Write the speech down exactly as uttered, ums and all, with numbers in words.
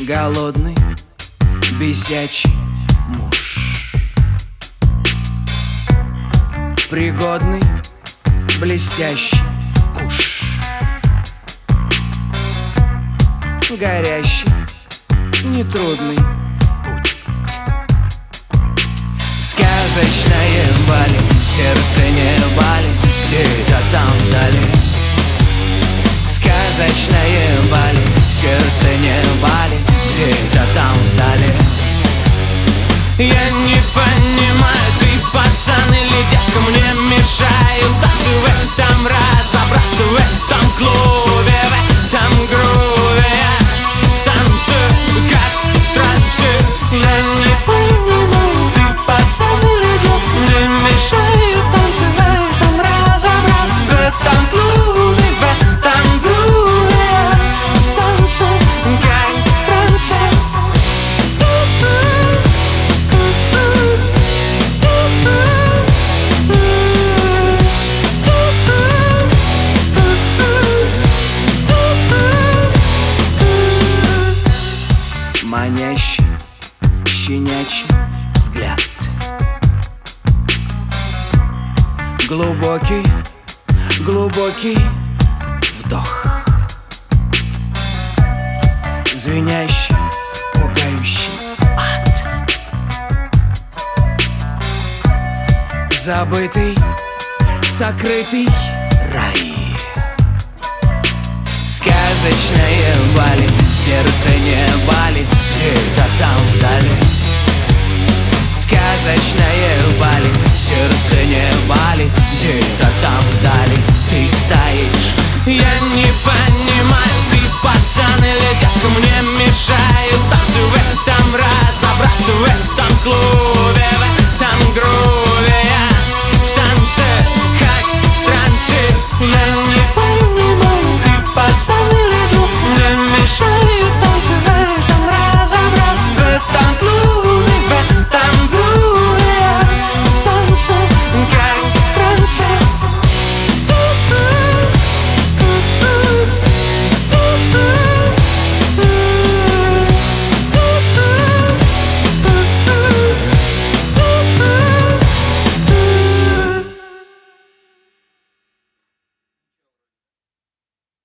Голодный, бесячий муж, пригодный, блестящий куш, горящий, нетрудный путь. Сказочное Бали, сердце не Бали, где-то там вдали. Сказочное Бали, сердце не Бали, где-то там вдали. Я не понимаю, ты пацан или девка, мне мешают танцы в этом, разобраться в этом клубе, в этом груве. Я в танце, как в трансе. Я не понимаю, ты пацан или девка, мне мешают танцы в этом, разобраться в этом клубе, в этом груве. Я в танце, как в трансе. Манящий, щенячий взгляд, глубокий, глубокий вдох, звенящий, пугающий ад, забытый, сокрытый рай. Сказочное Бали, сердце не Бали, где-то там вдали. Сказочное Бали, сердце не Бали, где-то там вдали. Ты стоишь, я не понимаю, ты пацан или девка, мне мешает